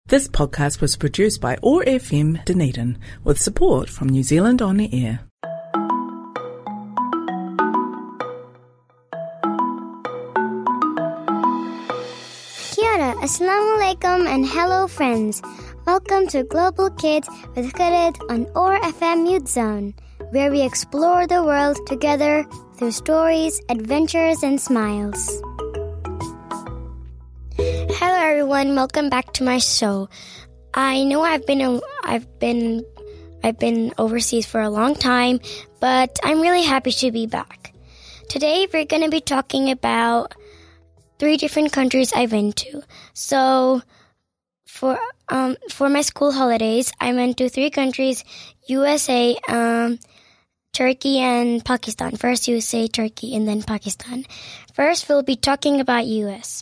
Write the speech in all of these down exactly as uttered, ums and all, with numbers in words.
This podcast was produced by O A R F M Dunedin with support from New Zealand On Air. Kia ora, assalamu alaikum and hello friends. Welcome to Global Kids with Khalid on O A R F M Youth Zone, where we explore the world together through stories, adventures and smiles. Hello everyone, welcome back to my show. I know I've been I've been I've been overseas for a long time, but I'm really happy to be back. Today we're going to be talking about three different countries I went to. So for um for my school holidays, I went to three countries: U S A, um Turkey and Pakistan. First U S A, Turkey, and then Pakistan. First we'll be talking about U S.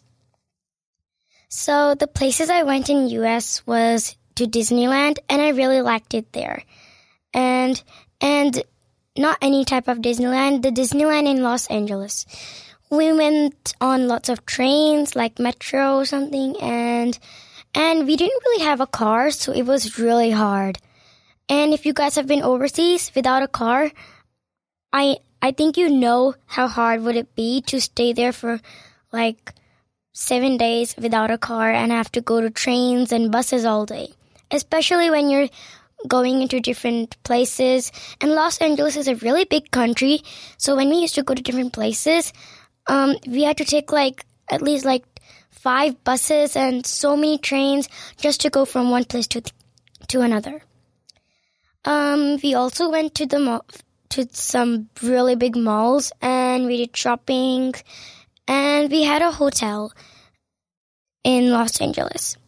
So the places I went in U S was to Disneyland, and I really liked it there. And and not any type of Disneyland, the Disneyland in Los Angeles. We went on lots of trains like Metro or something, and and we didn't really have a car, so it was really hard. And if you guys have been overseas without a car, I I think you know how hard would it be to stay there for like seven days without a car and have to go to trains and buses all day, especially when you're going into different places. And Los Angeles is a really big country, so when we used to go to different places, um, we had to take like at least like five buses and so many trains just to go from one place to th- to another. Um, we also went to the mall, to some really big malls, and we did shopping. And we had a hotel in Los Angeles.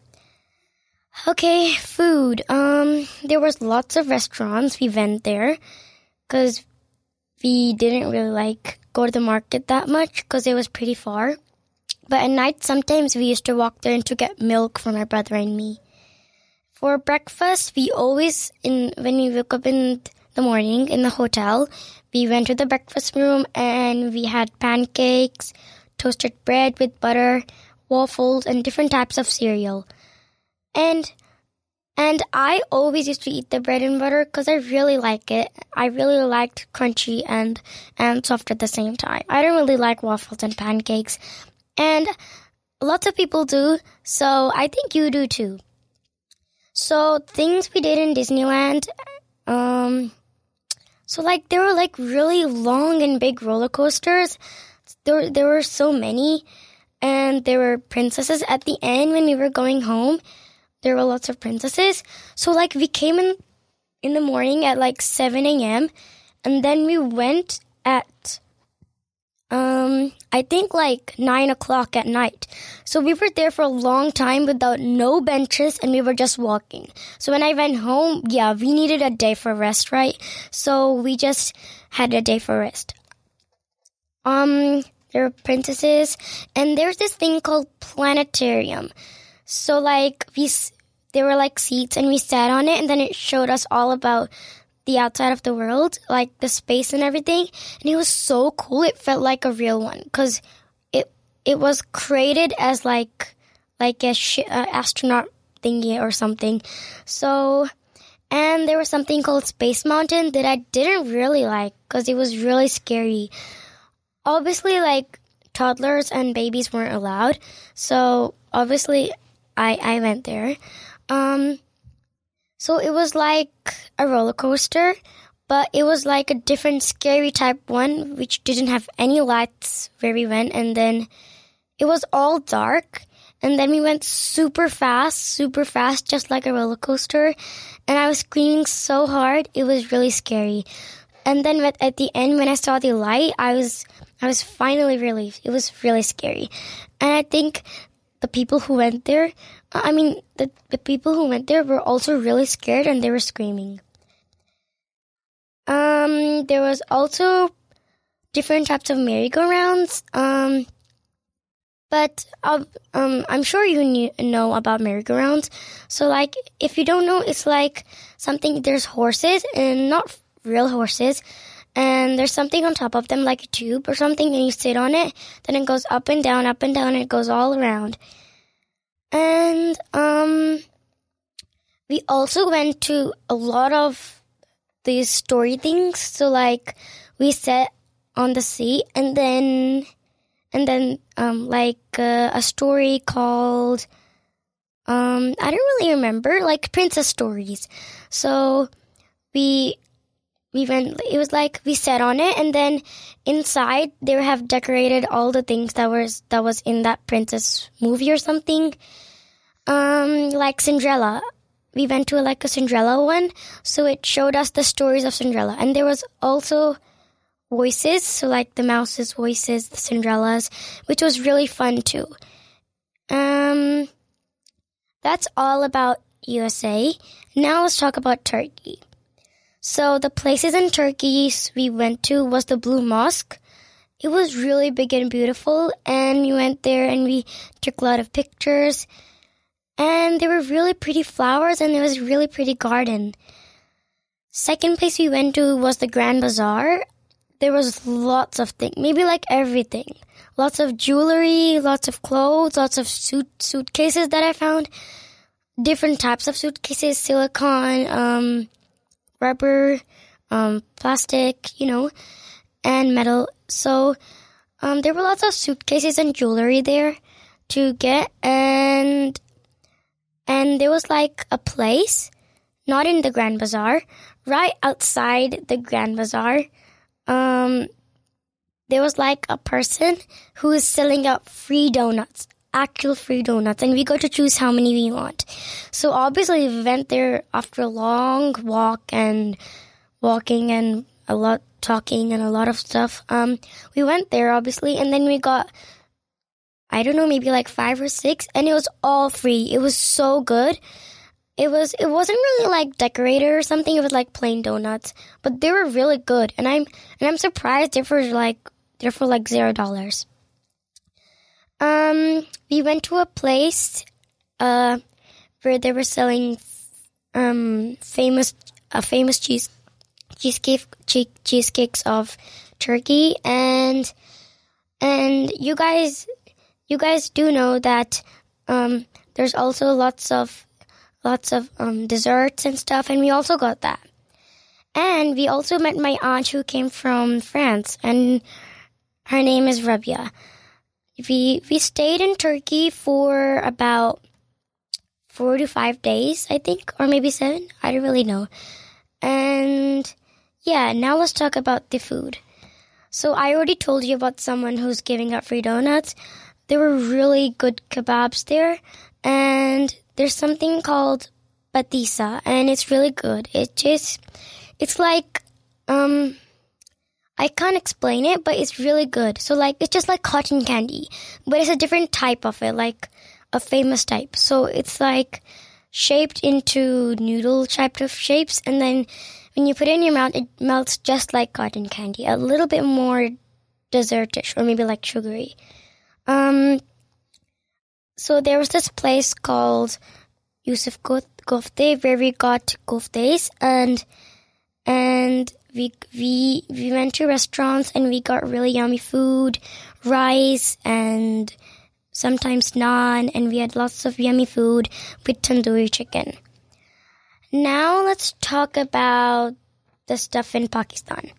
Okay, food. Um, there was lots of restaurants. We went there because we didn't really like go to the market that much because it was pretty far. But at night, sometimes we used to walk there and to get milk for my brother and me. For breakfast, we always, in when we woke up in the morning in the hotel, we went to the breakfast room and we had pancakes, toasted bread with butter, waffles, and different types of cereal. And and I always used to eat the bread and butter because I really like it. I really liked crunchy and, and soft at the same time. I don't really like waffles and pancakes. And lots of people do, so I think you do too. So things we did in Disneyland, um, so like there were like really long and big roller coasters. There, there were so many, and there were princesses at the end when we were going home. There were lots of princesses. So, like, we came in in the morning at, like, seven a.m., and then we went at, um, I think, like, nine o'clock at night. So we were there for a long time without no benches, and we were just walking. So when I went home, yeah, we needed a day for rest, right? So we just had a day for rest. Um, there were princesses, and there's this thing called planetarium. So, like, we, there were, like, seats, and we sat on it, and then it showed us all about the outside of the world, like, the space and everything, and it was so cool. It felt like a real one, because it, it was created as, like, like a sh- uh, astronaut thingy or something. So, and there was something called Space Mountain that I didn't really like, because it was really scary. Obviously, like, toddlers and babies weren't allowed, so obviously I, I went there. Um, so it was like a roller coaster, but it was like a different scary type one, which didn't have any lights where we went, and then it was all dark, and then we went super fast, super fast, just like a roller coaster, and I was screaming so hard, it was really scary. And then at the end, when I saw the light, I was I was finally relieved. It was really scary. And I think the people who went there, I mean, the, the people who went there were also really scared, and they were screaming. Um, there was also different types of merry-go-rounds. Um, but uh, um, I'm sure you knew, know about merry-go-rounds. So, like, if you don't know, it's like something, there's horses, and not real horses, and there's something on top of them like a tube or something, and you sit on it, then it goes up and down, up and down, and it goes all around. And um we also went to a lot of these story things. So like we sat on the sea, and then and then um like uh, a story called um I don't really remember, like princess stories. So we we went. It was like we sat on it, and then inside they have decorated all the things that was that was in that princess movie or something. Um, like Cinderella. We went to like a Cinderella one, so it showed us the stories of Cinderella, and there was also voices, so like the mouse's voices, the Cinderella's, which was really fun too. Um, that's all about U S A. Now let's talk about Turkey. So the places in Turkey we went to was the Blue Mosque. It was really big and beautiful, and we went there and we took a lot of pictures. And there were really pretty flowers, and there was a really pretty garden. Second place we went to was the Grand Bazaar. There was lots of things, maybe like everything. Lots of jewelry, lots of clothes, lots of suit suitcases that I found. Different types of suitcases, silicone, um, rubber, um, plastic, you know, and metal. So um, there were lots of suitcases and jewelry there to get, and... And there was like a place, not in the Grand Bazaar, right outside the Grand Bazaar. Um, there was like a person who was selling out free donuts, actual free donuts, and we got to choose how many we want. So obviously we went there after a long walk and walking and a lot talking and a lot of stuff. Um, we went there obviously, and then we got, I don't know, maybe like five or six, and it was all free. It was so good. It was, it wasn't really like decorated or something. It was like plain donuts, but they were really good. And I'm, and I'm surprised they're for like, they're for like zero dollars. Um, we went to a place, uh, where they were selling, um, famous, uh, famous cheese, cheesecake, cheese, cheesecakes of Turkey. And, and you guys, You guys do know that um, there's also lots of lots of um, desserts and stuff, and we also got that. And we also met my aunt who came from France, and her name is Rabia. We we stayed in Turkey for about four to five days, I think, or maybe seven. I don't really know. And yeah, now let's talk about the food. So I already told you about someone who's giving out free donuts. There were really good kebabs there, and there's something called patisa, and it's really good. It just, it's like, um, I can't explain it, but it's really good. So like, it's just like cotton candy, but it's a different type of it, like a famous type. So it's like shaped into noodle type of shapes, and then when you put it in your mouth, it melts just like cotton candy, a little bit more dessertish, or maybe like sugary. Um, so there was this place called Yusuf Kofte where we got koftes, and, and we, we, we went to restaurants and we got really yummy food, rice and sometimes naan, and we had lots of yummy food with tandoori chicken. Now let's talk about the stuff in Pakistan.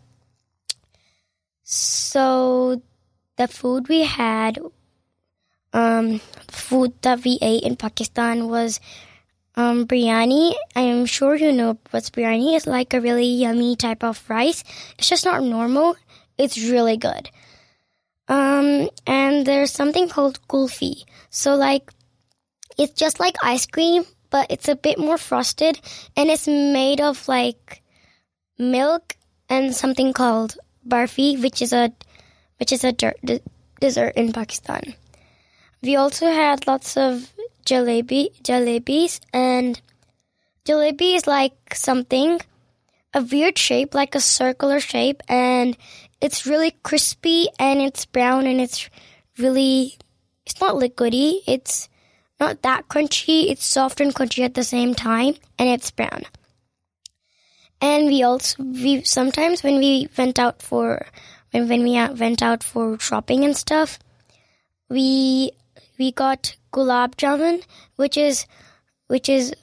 So the food we had, Um, food that we ate in Pakistan was um, biryani. I am sure you know what's biryani. It's like a really yummy type of rice. It's just not normal. It's really good. Um, and there's something called kulfi. So like, it's just like ice cream, but it's a bit more frosted, and it's made of like milk and something called barfi, which is a which is a de- dessert in Pakistan. We also had lots of jalebi, jalebis, and jalebi is like something, a weird shape, like a circular shape, and it's really crispy, and it's brown, and it's really, it's not liquidy, it's not that crunchy, it's soft and crunchy at the same time, and it's brown. And we also, we sometimes when we went out for, when, when we went out for shopping and stuff, we... We got gulab jamun, which is which is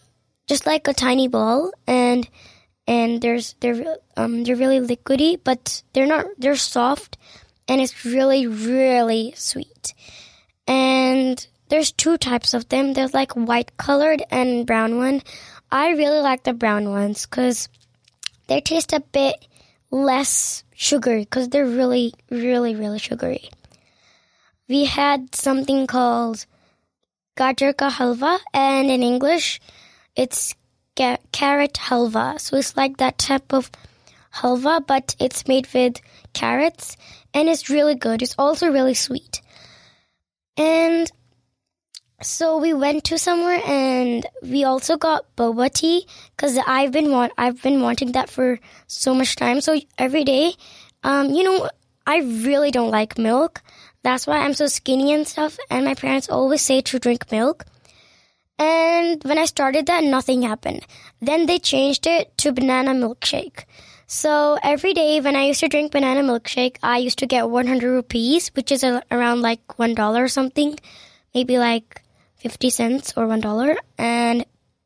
just like a tiny ball, and and there's they're um they're really liquidy, but they're not they're soft, and it's really really sweet. And there's two types of them. There's like white colored and brown one. I really like the brown ones because they taste a bit less sugary because they're really really really sugary. We had something called gajar ka halwa, and in English, it's ca- carrot halwa. So it's like that type of halwa, but it's made with carrots, and it's really good. It's also really sweet. And so we went to somewhere, and we also got boba tea because I've been want I've been wanting that for so much time. So every day, um, you know, I really don't like milk. That's why I'm so skinny and stuff, and my parents always say to drink milk. And when I started that, nothing happened. Then they changed it to banana milkshake. So every day when I used to drink banana milkshake, I used to get one hundred rupees, which is a, around like one dollar or something, maybe like fifty cents or one dollar. And,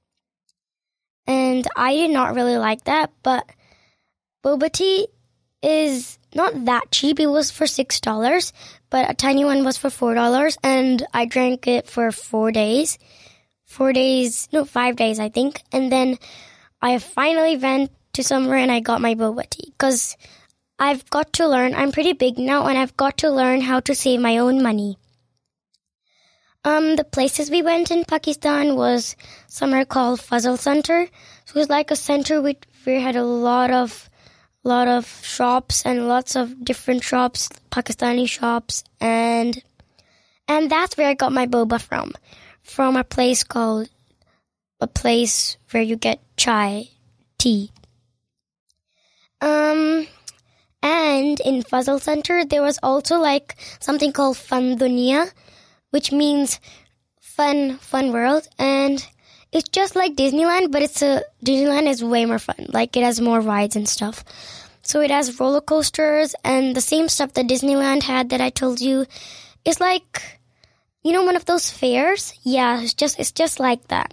and I did not really like that, but boba tea is not that cheap. It was for six dollars, but a tiny one was for four dollars, and I drank it for four days. Four days, no, five days, I think. And then I finally went to somewhere and I got my boba tea because I've got to learn. I'm pretty big now, and I've got to learn how to save my own money. Um, the places we went in Pakistan was somewhere called Fazal Center. So it was like a center with, where we had a lot of lot of shops and lots of different shops, Pakistani shops, and and that's where I got my boba from, from a place called, a place where you get chai, tea. Um, and in Fazal Center, there was also like something called Fun Dunia, which means fun, fun world, and it's just like Disneyland, but it's a Disneyland is way more fun. Like, it has more rides and stuff. So it has roller coasters and the same stuff that Disneyland had that I told you. It's like, you know, one of those fairs? Yeah, it's just it's just like that.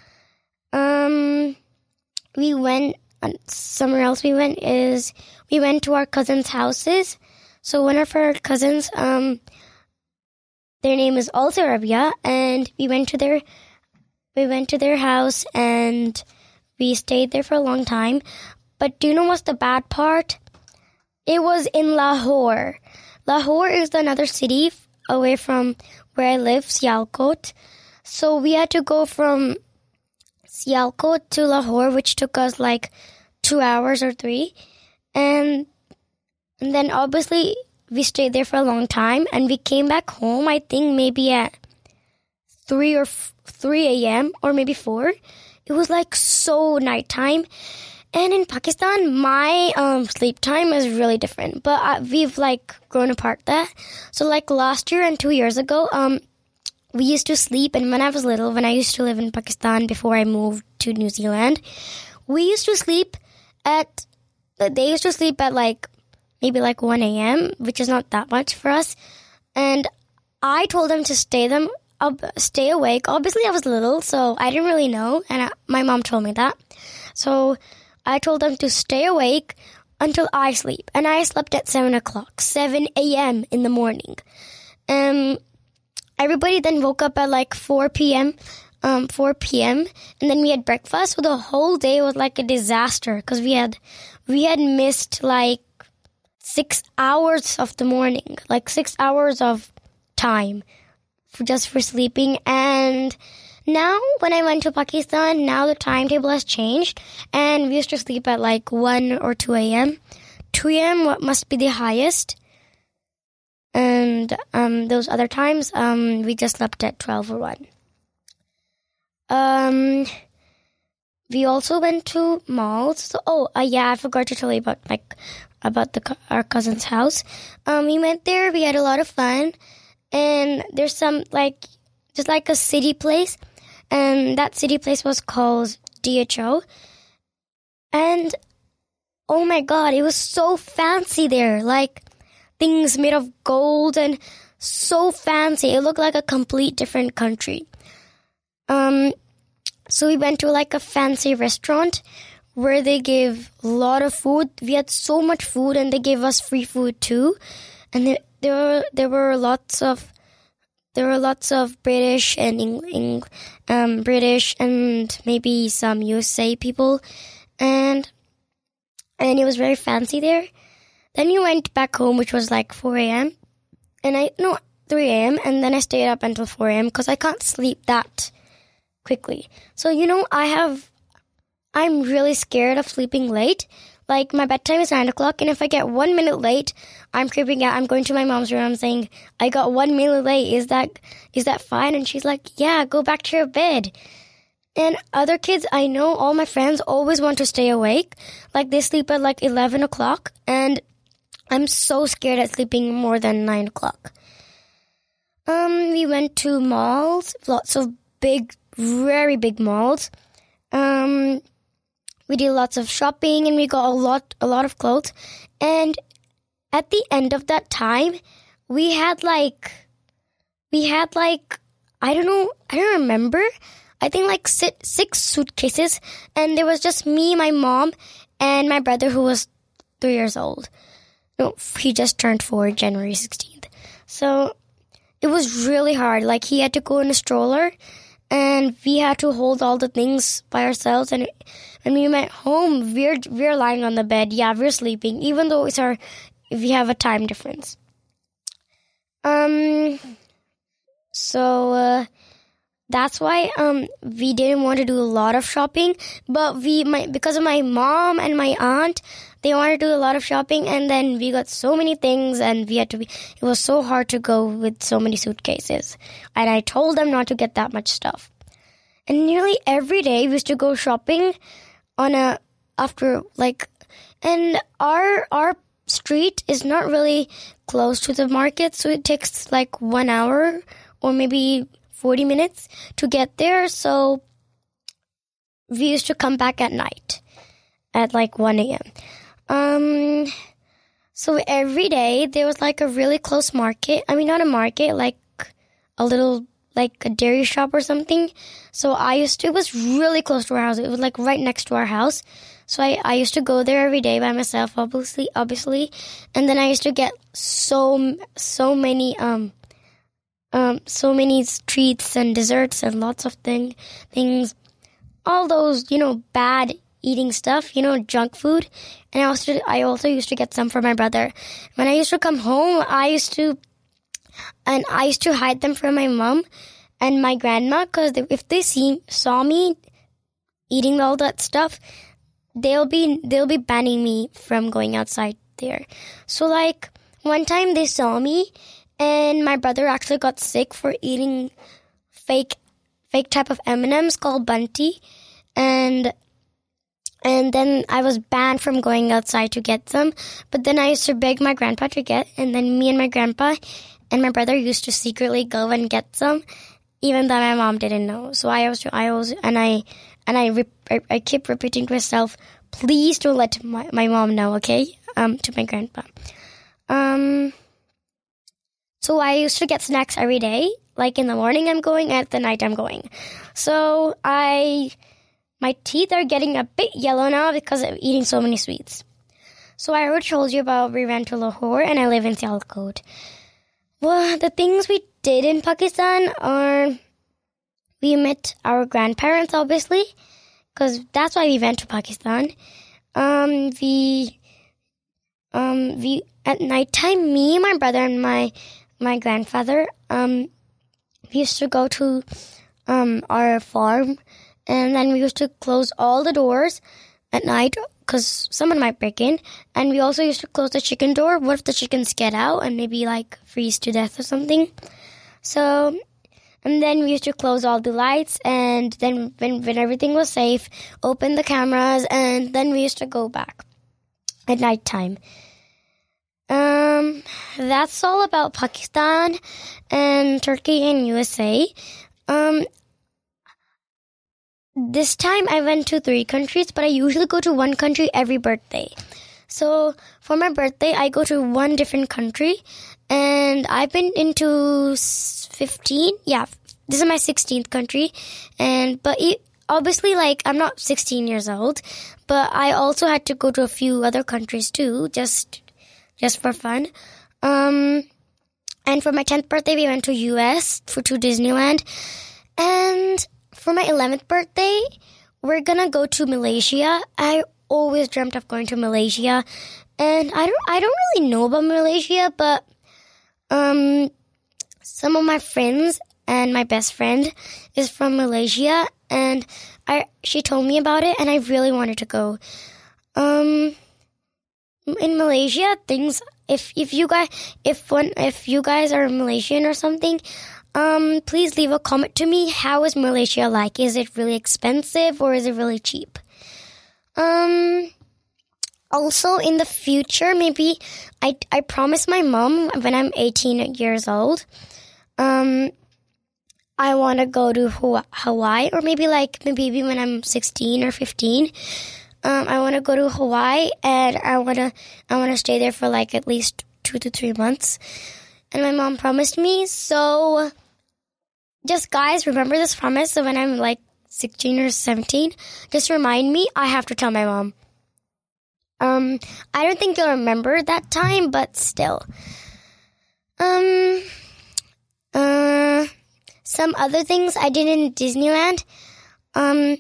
Um, we went uh, somewhere else. We went is we went to our cousins' houses. So one of our cousins, um, their name is also Rabia, and we went to their. We went to their house, and we stayed there for a long time. But do you know what's the bad part? It was in Lahore. Lahore is another city away from where I live, Sialkot. So we had to go from Sialkot to Lahore, which took us like two hours or three. And, and then obviously we stayed there for a long time, and we came back home, I think maybe at three or three a.m. or maybe four. It was like so nighttime. And in Pakistan, my um, sleep time is really different. But uh, we've like grown apart that. So like last year and two years ago, um, we used to sleep. And when I was little, when I used to live in Pakistan before I moved to New Zealand, we used to sleep at, they used to sleep at like maybe like one a.m., which is not that much for us. And I told them to stay them. I'll stay awake. Obviously, I was little, so I didn't really know, and I, my mom told me that. So I told them to stay awake until I sleep, and I slept at seven o'clock, seven a.m. in the morning. Um, everybody then woke up at like four p.m., um, four p.m., and then we had breakfast. So the whole day was like a disaster because we had we had missed like six hours of the morning, like six hours of time. For just for sleeping. And now when I went to Pakistan, now the timetable has changed, and we used to sleep at like one or two a.m. two a.m. what must be the highest, and um those other times um we just slept at twelve or one. Um we also went to malls. So, oh uh, yeah I forgot to tell you about like about the our cousin's house. Um we went there, we had a lot of fun. And there's some, like, just like a city place. And that city place was called D H O. And, oh my God, it was so fancy there. Like, things made of gold and so fancy. It looked like a complete different country. Um, So we went to like a fancy restaurant where they gave a lot of food. We had so much food, and they gave us free food too. And there, there were there were lots of there were lots of British and Eng, Eng, um, British and maybe some U S A people, and and it was very fancy there. Then we went back home, which was like four a.m. and I no three a.m. and then I stayed up until four a.m. because I can't sleep that quickly. So you know, I have. I'm really scared of sleeping late. Like, my bedtime is nine o'clock, and if I get one minute late, I'm creeping out. I'm going to my mom's room. I'm saying, I got one minute late. Is that is that fine? And she's like, yeah, go back to your bed. And other kids I know, all my friends, always want to stay awake. Like, they sleep at, like, eleven o'clock, and I'm so scared at sleeping more than nine o'clock. Um, we went to malls, lots of big, very big malls. Um... We did lots of shopping, and we got a lot, a lot of clothes. And at the end of that time, we had like, we had like, I don't know, I don't remember. I think like six, six suitcases, and there was just me, my mom, and my brother who was three years old. No, he just turned four, January sixteenth. So it was really hard. Like, he had to go in a stroller, and we had to hold all the things by ourselves. And when we went home, we're we're lying on the bed. Yeah, we're sleeping, even though it's our we have a time difference. Um. So uh, that's why um we didn't want to do a lot of shopping, but we my because of my mom and my aunt, they wanted to do a lot of shopping, and then we got so many things, and we had to be. It was so hard to go with so many suitcases, and I told them not to get that much stuff. And nearly every day we used to go shopping on a after like, and our our street is not really close to the market, so it takes like one hour or maybe forty minutes to get there. So we used to come back at night at like one a.m. Um, so every day there was like a really close market. I mean, not a market, like a little, like a dairy shop or something. So I used to, it was really close to our house. It was like right next to our house. So I, I used to go there every day by myself, obviously, obviously. And then I used to get so, so many, um, um, so many treats and desserts and lots of thing, things, all those, you know, bad eating stuff, you know, junk food. And I also, I also used to get some for my brother. When I used to come home, I used to, and I used to hide them from my mom and my grandma, because if they see, saw me eating all that stuff, they'll be, they'll be banning me from going outside there. So like, one time they saw me, and my brother actually got sick for eating fake, fake type of M and M's called Bunty, and And then I was banned from going outside to get them. But then I used to beg my grandpa to get, and then me and my grandpa and my brother used to secretly go and get some, even though my mom didn't know. So I was, I was, and I, and I, I, I kept repeating to myself, please don't let my, my mom know, okay? Um, to my grandpa. Um, so I used to get snacks every day. Like in the morning I'm going, at the night I'm going. So I... My teeth are getting a bit yellow now because of eating so many sweets. So I already told you about we went to Lahore, and I live in Sialkot. Well, the things we did in Pakistan are we met our grandparents, obviously, because that's why we went to Pakistan. Um, we, um, we at nighttime, me, my brother, and my my grandfather, um, we used to go to um our farm. And then we used to close all the doors at night because someone might break in. And we also used to close the chicken door. What if the chickens get out and maybe like freeze to death or something? So, and then we used to close all the lights. And then when, when everything was safe, open the cameras. And then we used to go back at nighttime. Um, that's all about Pakistan and Turkey and U S A. Um, This time I went to three countries, but I usually go to one country every birthday. So for my birthday, I go to one different country, and I've been into fifteen. Yeah, this is my sixteenth country, and but it, obviously, like, I'm not sixteen years old, but I also had to go to a few other countries too, just just for fun. Um, and for my tenth birthday, we went to U S for to Disneyland. And for my eleventh birthday, we're gonna go to Malaysia. I always dreamt of going to Malaysia, and I don't I don't really know about Malaysia, but um, some of my friends and my best friend is from Malaysia, and I she told me about it, and I really wanted to go. Um, in Malaysia, things if if you guys if one if you guys are Malaysian or something, um, please leave a comment to me. How is Malaysia like? Is it really expensive or is it really cheap? Um. Also, in the future, maybe I I promised my mom when I'm eighteen years old, um, I want to go to Hawaii, or maybe like maybe when I'm sixteen or fifteen. Um, I want to go to Hawaii, and I want to I want to stay there for like at least two to three months. And my mom promised me, so just guys, remember this promise. So when I'm like sixteen or seventeen, just remind me. I have to tell my mom. Um, I don't think you'll remember that time, but still. Um, uh, some other things I did in Disneyland. Um.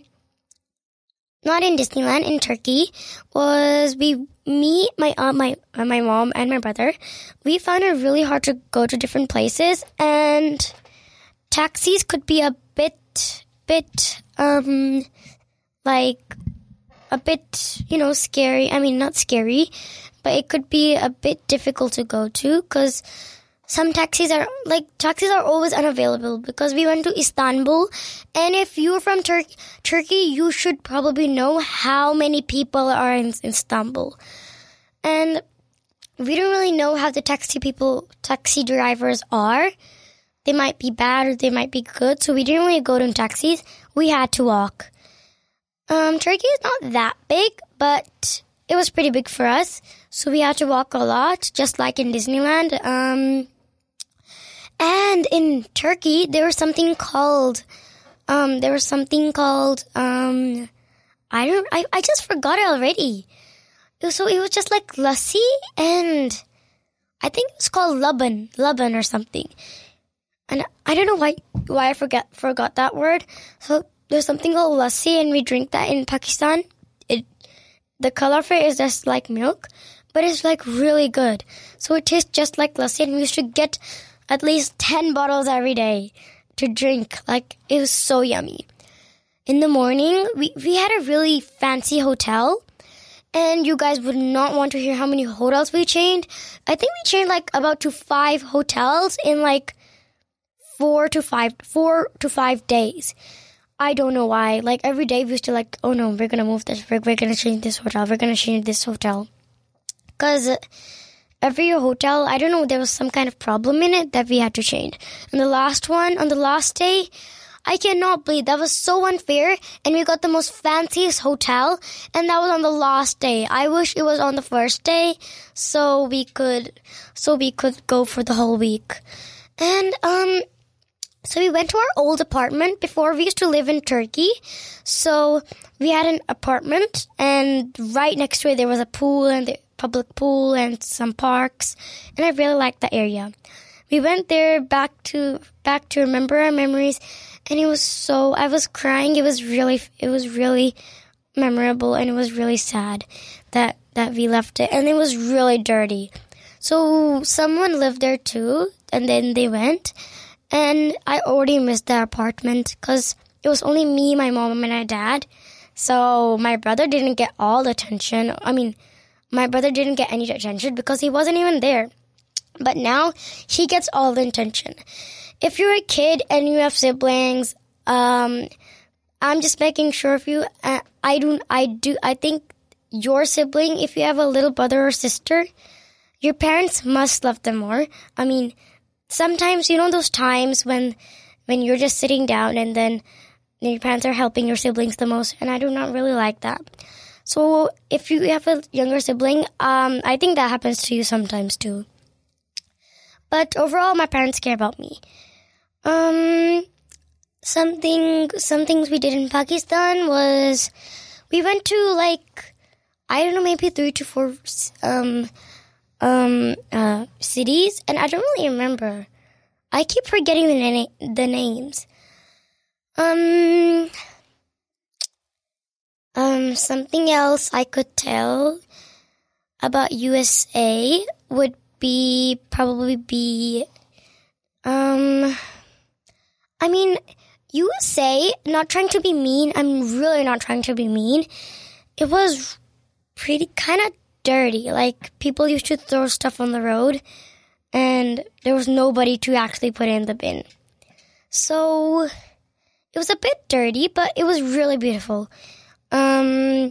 Not in Disneyland, in Turkey, was we, me, my aunt, my uh, my mom, and my brother, we found it really hard to go to different places, and taxis could be a bit, bit, um, like, a bit, you know, scary. I mean, not scary, but it could be a bit difficult to go to, because some taxis are, like, taxis are always unavailable, because we went to Istanbul, and if you're from Tur- Turkey, you should probably know how many people are in Istanbul. And we don't really know how the taxi people, taxi drivers are. They might be bad or they might be good, so we didn't really go to taxis. We had to walk. Um, Turkey is not that big, but it was pretty big for us, so we had to walk a lot, just like in Disneyland. Um... And in Turkey, there was something called, um, there was something called, um, I don't, I, I just forgot it already. It was, so it was just like lassi, and I think it was called laban, laban or something. And I don't know why, why I forget, forgot that word. So there's something called lassi, and we drink that in Pakistan. It, the color of it is just like milk, but it's like really good. So it tastes just like lassi, and we used to get at least ten bottles every day to drink. Like, it was so yummy. In the morning, we, we had a really fancy hotel, and you guys would not want to hear how many hotels we changed. I think we changed like about to five hotels in like four to five, four to five days. I don't know why. Like, every day we used to like, oh no, we're going to move this, we're, we're going to change this hotel, we're going to change this hotel. Because every hotel, I don't know, there was some kind of problem in it that we had to change. And the last one, on the last day, I cannot believe that was so unfair. And we got the most fanciest hotel, and that was on the last day. I wish it was on the first day, so we could, so we could go for the whole week. And um, so we went to our old apartment. Before, we used to live in Turkey, so we had an apartment, and right next to it there was a pool and the public pool and some parks, and I really liked that area. We went there back to back to remember our memories, and it was so I was crying. It was really it was really memorable, and it was really sad that that we left it, and it was really dirty. So someone lived there too, and then they went, and I already missed that apartment because it was only me, my mom, and my dad. So my brother didn't get all the attention. I mean, my brother didn't get any attention because he wasn't even there. But now he gets all the attention. If you're a kid and you have siblings, um, I'm just making sure of you. Uh, I do. I do. I think your sibling, if you have a little brother or sister, your parents must love them more. I mean, sometimes you know those times when when you're just sitting down and then your parents are helping your siblings the most, and I do not really like that. So if you have a younger sibling, um, I think that happens to you sometimes too. But overall, my parents care about me. Um, something, some things we did in Pakistan was we went to like, I don't know, maybe three to four um, um, uh, cities, and I don't really remember. I keep forgetting the, na- the names. Um, um, something else I could tell about U S A would be probably be, um, I mean, U S A, not trying to be mean, I'm really not trying to be mean. It was pretty kind of dirty. Like, people used to throw stuff on the road, and there was nobody to actually put it in the bin. So it was a bit dirty, but it was really beautiful. Um,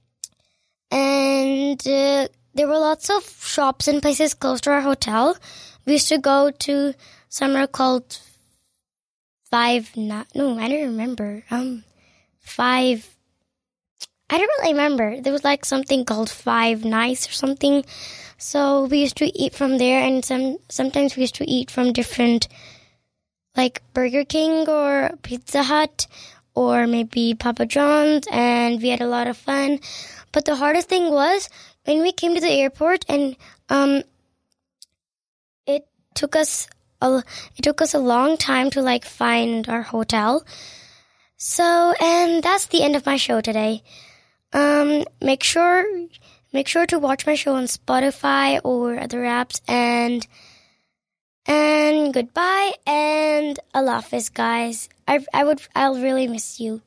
and uh, there were lots of shops and places close to our hotel. We used to go to somewhere called Five, not, no, I don't remember. Um, Five, I don't really remember. There was like something called Five Nights or something. So we used to eat from there, and some sometimes we used to eat from different, like Burger King or Pizza Hut or maybe Papa John's, and we had a lot of fun. But the hardest thing was when we came to the airport, and um, it took us a, it took us a long time to like find our hotel. So, and that's the end of my show today. Um, make sure, make sure to watch my show on Spotify or other apps, and, and goodbye, and Allah Hafiz, guys. I, I would, I'll really miss you.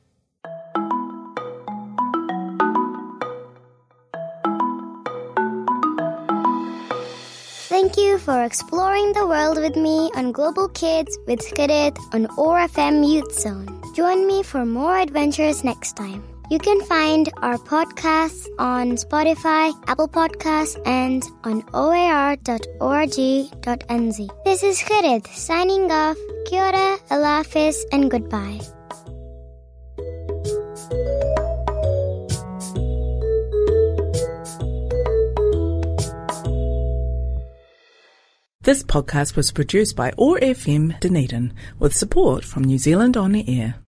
Thank you for exploring the world with me on Global Kids with Kharid on O R F M Youth Zone. Join me for more adventures next time. You can find our podcasts on Spotify, Apple Podcasts, and on O A R dot org dot N Z. This is Kharid signing off. Kia ora, Allah Hafiz, and goodbye. This podcast was produced by O R F M Dunedin with support from New Zealand On Air.